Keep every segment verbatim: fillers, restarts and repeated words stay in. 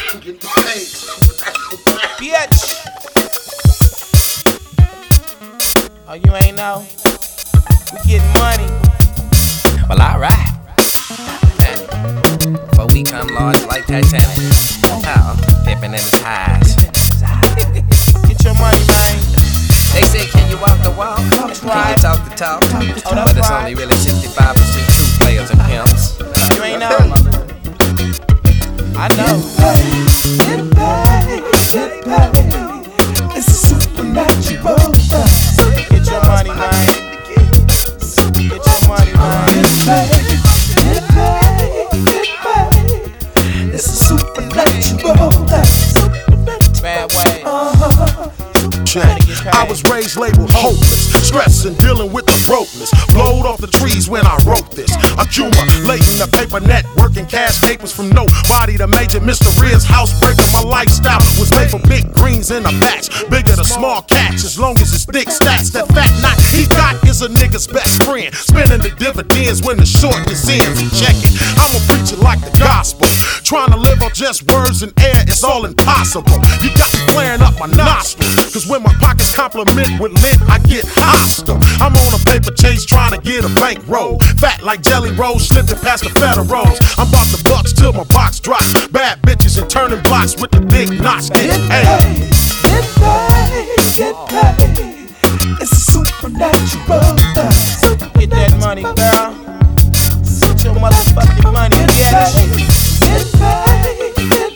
Get paid. Bitch. Oh, you ain't know? We getting money. Well, alright. Before we come large like Titanic. Oh, pimpin' in his highs. Get your money, man. They say, can you walk the walk? That's Can right. you talk the talk? Oh, that's But it's right. only really sixty-five percent true players and pimps. You ain't know? I know. Get paid, get paid. It's a supernatural thing. Get your money, man. Get your money, man. Get paid, get paid, get paid. It's a supernatural thing. Bad way. Uh-huh. I was raised labeled hopeless, stressed and dealing with the brokenness. Blowed off the trees when I wrote this. Accumulating the paper networking cash papers from nobody to major Mister Riz housebreaker. My lifestyle was made for big greens in a batch, bigger than small catch as long as it's thick stats. That fat knot he got is a nigga's best friend, spending the dividends when the shortness ends. And check it, I'm a preacher like the gospel, trying to live on just words and air. It's all impossible. You got me flaring up my nostrils, cause when my pockets compliment with lint, I get hostile. I'm on a paper chase trying to get a bankroll. Fat like jelly rolls, slipping past the federals. I'm about the bucks till my box drops. Bad bitches and turning blocks with the big knots. Get paid, get paid, get paid. It's a supernatural thing. Get that money, girl. Get your motherfucking money, bitch. Get paid, get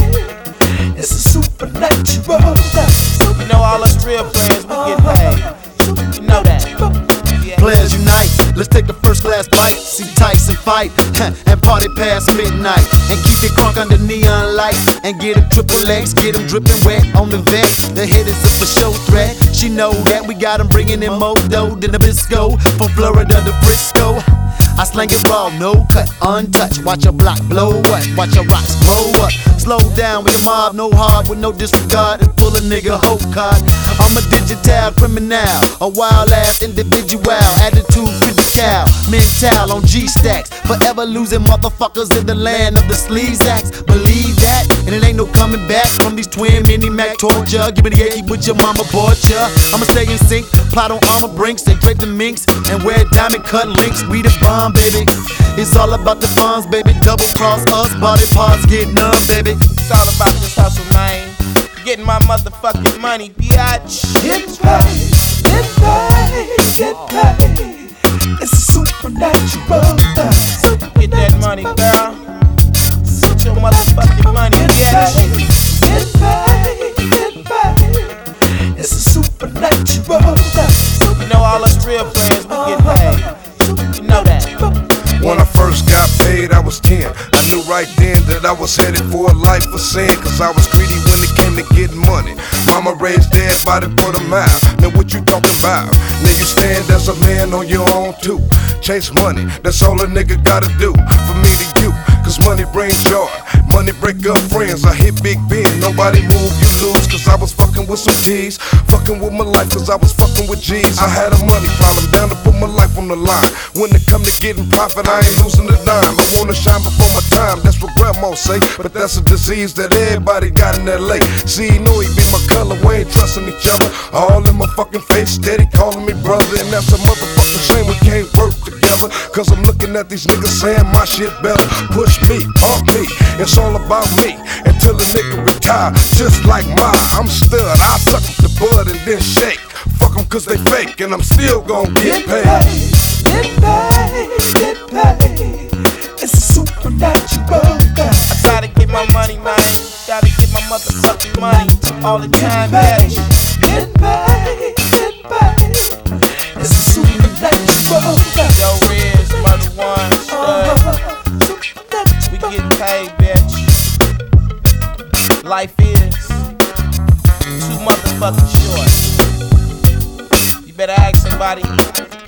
paid. It's a supernatural thing. You know all us real players, we get paid. You know that. Yeah. Players unite, let's take the first class bite. See Tyson fight, and party past midnight. And keep it crunk under neon lights. And get them triple X, get them dripping wet on the vet. The head is up a show threat. She know that we got them bringing in more dough than Nabisco. From Florida to Frisco, I slang it raw, no cut, untouched. Watch your block blow up, watch your rocks grow up. Slow down with your mob, no hard, with no disregard. And pull a nigga whole card. I'm a digital criminal, a wild ass individual. Attitude critical, mental on G-stacks. Forever losing motherfuckers in the land of the sleaze-acts. Believe that, and it ain't no coming back from these twin mini-mac torture. Give me the Yankee with your mama bought ya. I'ma stay in sync, plot on armor brinks. They drape the minks and wear diamond cut links. We the bomb, baby. It's all about the funds, baby. Double cross us, body parts get numb, baby. It's all about this hustle, man. Getting my motherfucking money, biatch. Get paid, get paid, get paid. It's a supernatural thing. Get that money, girl. Get your motherfucking money, biatch. Get paid, get paid. It's a supernatural thing. You know all us real players, we get paid. You know that. When I first got paid, I was ten. I knew right then that I was headed for a life of sin, cause I was greedy when it came to getting money. Mama raised everybody for the mile. Now what you talking about? Now you stand as a man on your own too. Chase money, that's all a nigga gotta do. From me to you, cause money brings joy. Money break up friends, I hit Big Ben. Nobody move, you lose, cause I was fucking with some G's. Fucking with my life, cause I was fucking with G's. I had a money problem, down to put my life on the line. When it come to getting profit, I ain't losing a dime. I wanna shine before my time, that's what grandma say. But that's a disease that everybody got in L A. See, he know he be my color, we ain't trusting each other. All in my fucking face, steady calling me brother. And that's a motherfucking shame we can't work together. Cause I'm looking at these niggas saying my shit better. Push me, pump me, it's all about me. Until a nigga retire, just like mine. I'm stud, I suck the bud and then shake. Fuck them cause they fake, and I'm still gon' get paid. Get paid, get paid. It's a supernatural thing. I gotta get my money, man. Gotta get my motherfucking money all the time, bitch. Get paid, get paid. It's a supernatural thing. Yo, Riz, Murder One, Stud. We getting paid, bitch. Life is too motherfucking short. You better ask somebody.